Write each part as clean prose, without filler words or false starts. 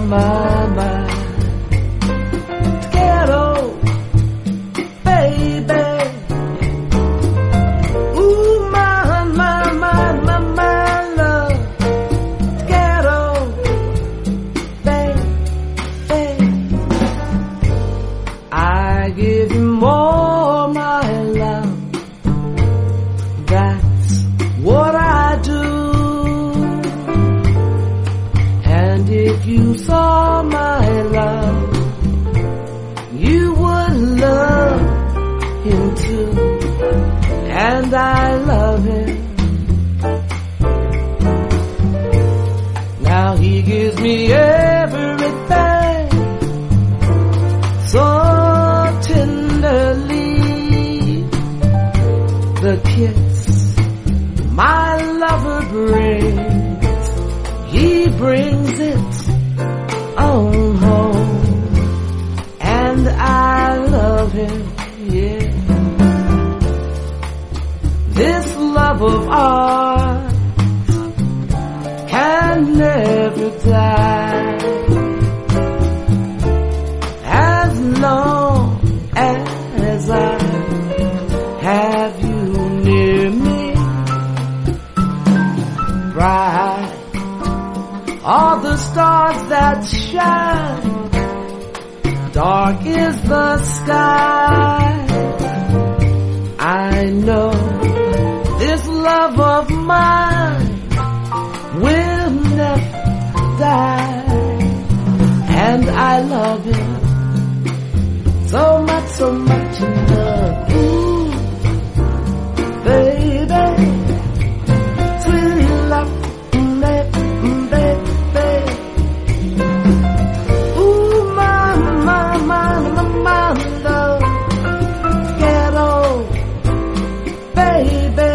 my. Ghetto, baby. Ooh, my love. Ghetto, baby. I give you more, my love. That's what I do. And if you saw my love, you would love him too. And I love him. Now he gives me everything so tenderly. The kiss my lover brings, he brings it on home. And I love him, yeah. This love of ours can never die, as long as I have you near me. Bright are the stars that shine, dark is the sky. I know this love of mine will never die. And I love him so much in love. Ooh, baby, sweet love, baby. Ooh, my love, ghetto, baby.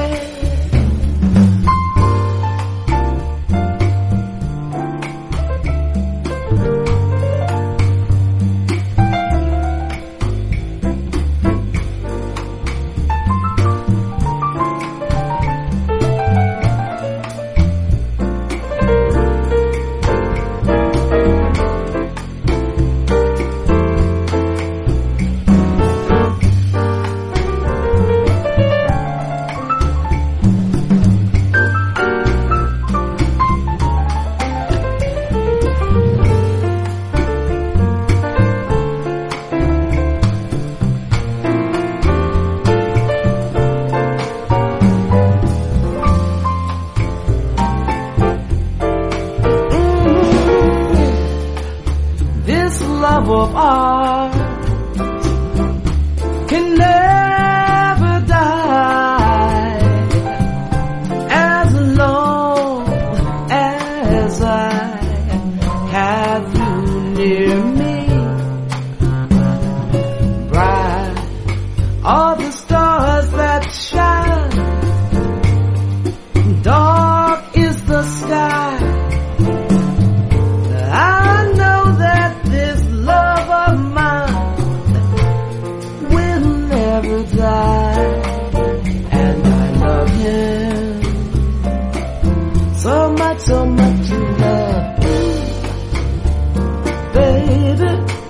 Love of ours can never die, as long as I have you near me. Bright are the stars that shine, dark is the sky. And I love him so much in love, baby.